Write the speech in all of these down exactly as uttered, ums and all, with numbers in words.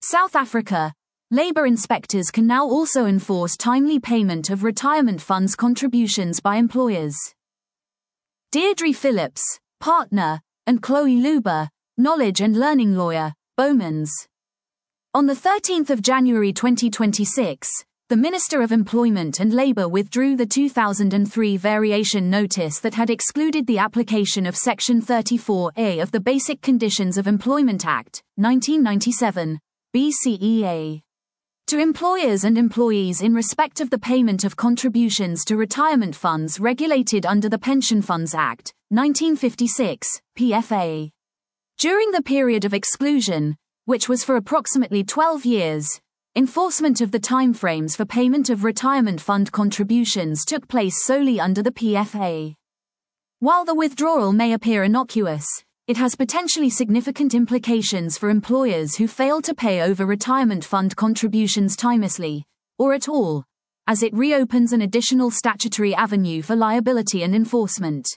South Africa. Labour inspectors can now also enforce timely payment of retirement funds contributions by employers. Deirdre Phillips, partner, and Chloe Luber, knowledge and learning lawyer, Bowmans. On the thirteenth of January twenty twenty-six, the Minister of Employment and Labour withdrew the two thousand three variation notice that had excluded the application of Section thirty-four A of the Basic Conditions of Employment Act, nineteen ninety-seven, B C E A. To employers and employees in respect of the payment of contributions to retirement funds regulated under the Pension Funds Act, nineteen fifty-six, P F A. During the period of exclusion, which was for approximately twelve years, enforcement of the timeframes for payment of retirement fund contributions took place solely under the P F A. While the withdrawal may appear innocuous, it has potentially significant implications for employers who fail to pay over retirement fund contributions timeously, or at all, as it reopens an additional statutory avenue for liability and enforcement.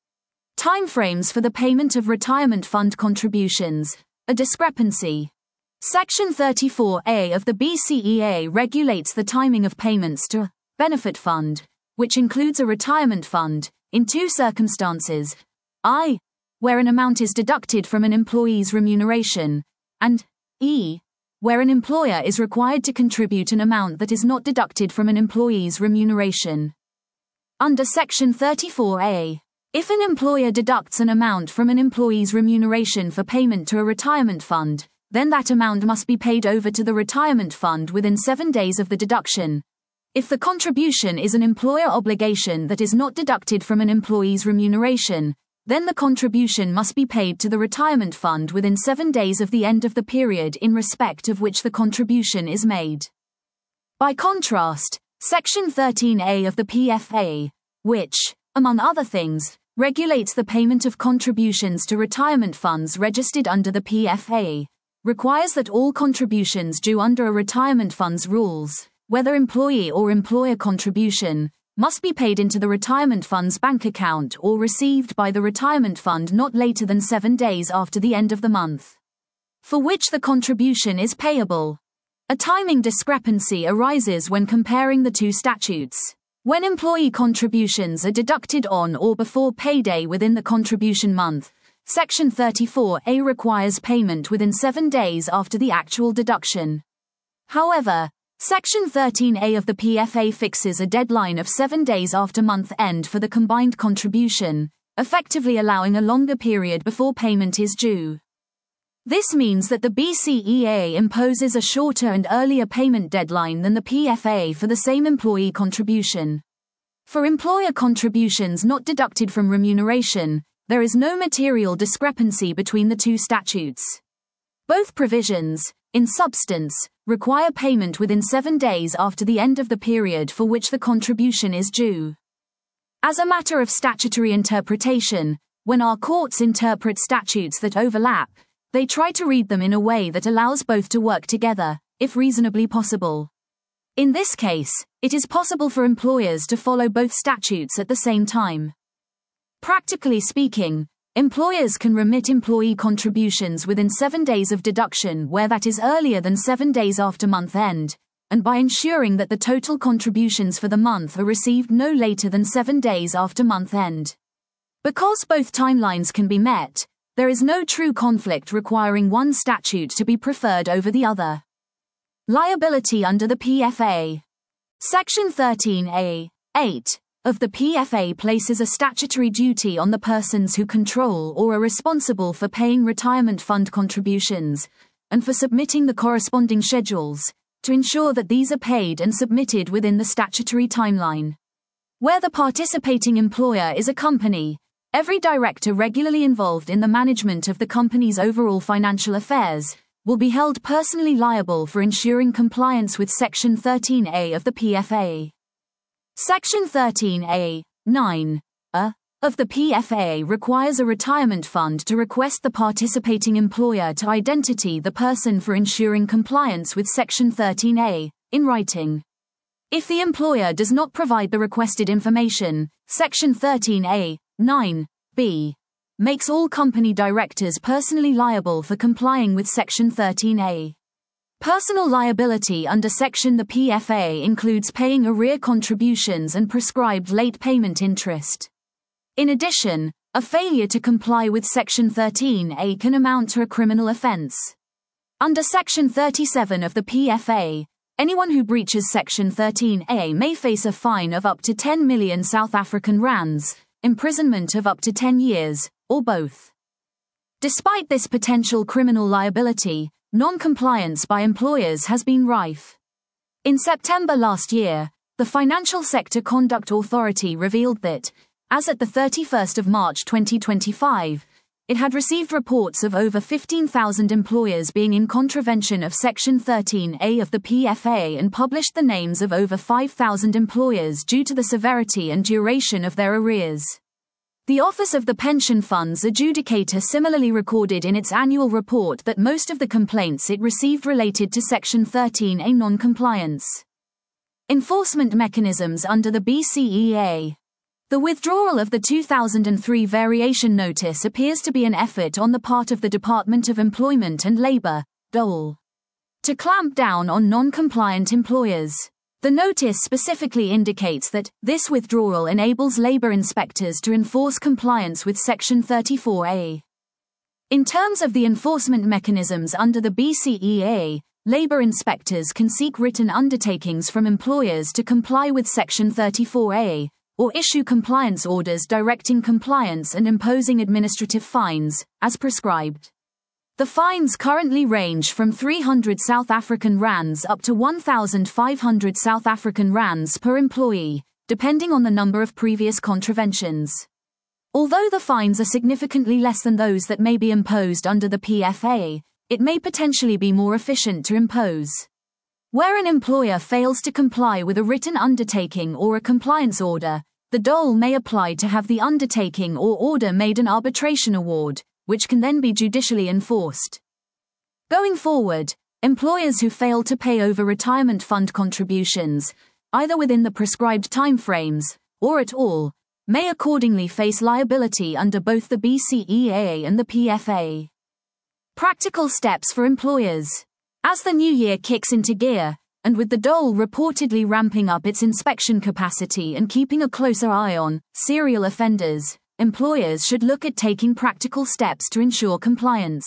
Timeframes for the payment of retirement fund contributions, a discrepancy. Section thirty-four A of the B C E A regulates the timing of payments to a benefit fund, which includes a retirement fund, in two circumstances, I, where an amount is deducted from an employee's remuneration, and E, where an employer is required to contribute an amount that is not deducted from an employee's remuneration. Under Section thirty-four A, if an employer deducts an amount from an employee's remuneration for payment to a retirement fund, then that amount must be paid over to the retirement fund within seven days of the deduction. If the contribution is an employer obligation that is not deducted from an employee's remuneration, then the contribution must be paid to the retirement fund within seven days of the end of the period in respect of which the contribution is made. By contrast, Section thirteen A of the P F A, which, among other things, regulates the payment of contributions to retirement funds registered under the P F A, requires that all contributions due under a retirement fund's rules, whether employee or employer contribution, must be paid into the retirement fund's bank account or received by the retirement fund not later than seven days after the end of the month for which the contribution is payable. A timing discrepancy arises when comparing the two statutes. When employee contributions are deducted on or before payday within the contribution month, Section thirty-four A requires payment within seven days after the actual deduction. However, Section thirteen A of the P F A fixes a deadline of seven days after month end for the combined contribution, effectively allowing a longer period before payment is due. This means that the B C E A imposes a shorter and earlier payment deadline than the P F A for the same employee contribution. For employer contributions not deducted from remuneration, there is no material discrepancy between the two statutes. Both provisions, in substance, require payment within seven days after the end of the period for which the contribution is due. As a matter of statutory interpretation, when our courts interpret statutes that overlap, they try to read them in a way that allows both to work together, if reasonably possible. In this case, it is possible for employers to follow both statutes at the same time. Practically speaking, employers can remit employee contributions within seven days of deduction where that is earlier than seven days after month end, and by ensuring that the total contributions for the month are received no later than seven days after month end. Because both timelines can be met, there is no true conflict requiring one statute to be preferred over the other. Liability under the P F A. Section thirteen A, eight. Of the P F A places a statutory duty on the persons who control or are responsible for paying retirement fund contributions, and for submitting the corresponding schedules, to ensure that these are paid and submitted within the statutory timeline. Where the participating employer is a company, every director regularly involved in the management of the company's overall financial affairs will be held personally liable for ensuring compliance with Section thirteen A of the P F A. Section thirteen A, nine, A, of the P F A requires a retirement fund to request the participating employer to identify the person for ensuring compliance with Section thirteen A, in writing. If the employer does not provide the requested information, Section thirteen A, nine, B, makes all company directors personally liable for complying with Section thirteen A. Personal liability under Section the P F A includes paying arrear contributions and prescribed late payment interest. In addition, a failure to comply with Section thirteen A can amount to a criminal offence. Under Section thirty-seven of the P F A, anyone who breaches Section thirteen A may face a fine of up to ten million South African rands, imprisonment of up to ten years, or both. Despite this potential criminal liability, non-compliance by employers has been rife. In September last year, the Financial Sector Conduct Authority revealed that, as at the thirty-first of March twenty twenty-five, it had received reports of over fifteen thousand employers being in contravention of Section thirteen A of the P F A and published the names of over five thousand employers due to the severity and duration of their arrears. The Office of the Pension Funds Adjudicator similarly recorded in its annual report that most of the complaints it received related to Section thirteen A non-compliance. Enforcement mechanisms under the B C E A. The withdrawal of the two thousand three Variation Notice appears to be an effort on the part of the Department of Employment and Labour, D O L, to clamp down on non-compliant employers. The notice specifically indicates that this withdrawal enables labour inspectors to enforce compliance with Section thirty-four A. In terms of the enforcement mechanisms under the B C E A, labour inspectors can seek written undertakings from employers to comply with Section thirty-four A, or issue compliance orders directing compliance and imposing administrative fines, as prescribed. The fines currently range from three hundred South African rands up to one thousand five hundred South African rands per employee, depending on the number of previous contraventions. Although the fines are significantly less than those that may be imposed under the P F A, it may potentially be more efficient to impose. Where an employer fails to comply with a written undertaking or a compliance order, the D O L may apply to have the undertaking or order made an arbitration award, which can then be judicially enforced. Going forward, employers who fail to pay over retirement fund contributions, either within the prescribed timeframes, or at all, may accordingly face liability under both the B C E A and the P F A. Practical steps for employers. As the new year kicks into gear, and with the D O L reportedly ramping up its inspection capacity and keeping a closer eye on serial offenders, employers should look at taking practical steps to ensure compliance.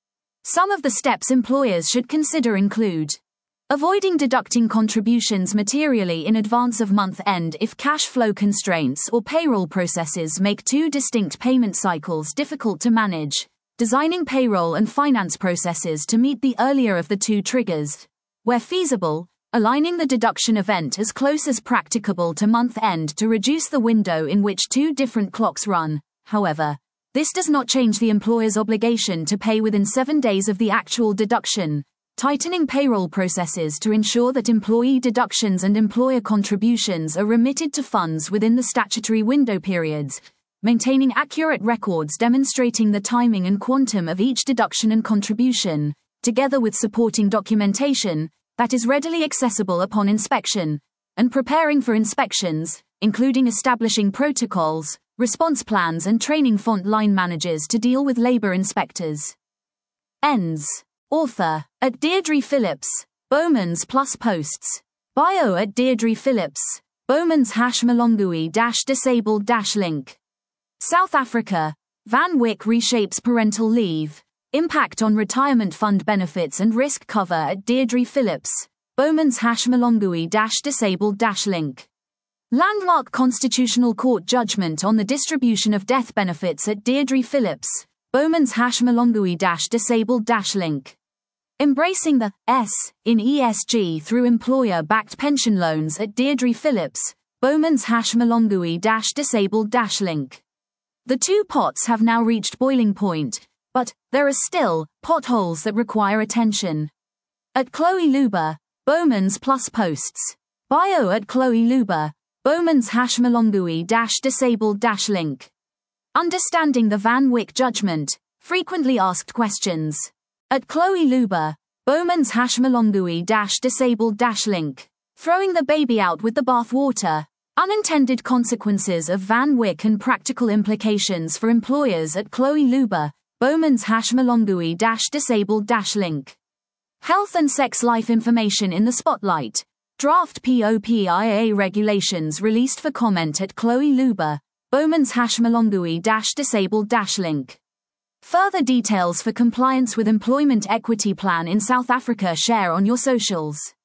Some of the steps employers should consider include avoiding deducting contributions materially in advance of month end if cash flow constraints or payroll processes make two distinct payment cycles difficult to manage, designing payroll and finance processes to meet the earlier of the two triggers. Where feasible, aligning the deduction event as close as practicable to month end to reduce the window in which two different clocks run. However, this does not change the employer's obligation to pay within seven days of the actual deduction, tightening payroll processes to ensure that employee deductions and employer contributions are remitted to funds within the statutory window periods, maintaining accurate records demonstrating the timing and quantum of each deduction and contribution, together with supporting documentation that is readily accessible upon inspection, and preparing for inspections, including establishing protocols, response plans and training front line managers to deal with labour inspectors. Ends. Author, at Deirdre Phillips, Bowmans plus posts. Bio at Deirdre Phillips, Bowmans hash Malongui dash disabled dash link. South Africa, Van Wyk reshapes parental leave. Impact on retirement fund benefits and risk cover at Deirdre Phillips, Bowmans hash Malongui dash disabled dash link. Landmark Constitutional Court judgment on the distribution of death benefits at Deirdre Phillips, Bowmans hash Malongui dash disabled dash link. Embracing the S in E S G through employer-backed pension loans at Deirdre Phillips, Bowmans hash Malongui dash disabled dash link. The two pots have now reached boiling point, but there are still potholes that require attention. At Chloe Luba, Bowmans plus posts. Bio at Chloe Luba, Bowmans hash Malongui dash disabled dash link. Understanding the Van Wyk judgment, frequently asked questions. At Chloe Luba, Bowmans hash Malongui dash disabled dash link. Throwing the baby out with the bathwater. Unintended consequences of Van Wyk and practical implications for employers at Chloe Luba, Bowmans hash Malongui dash disabled dash link. Health and sex life information in the spotlight. Draft POPIA regulations released for comment at Chloe Luba, Bowman's hash Malongui dash disabled dash link. Further details for compliance with Employment Equity Plan in South Africa share on your socials.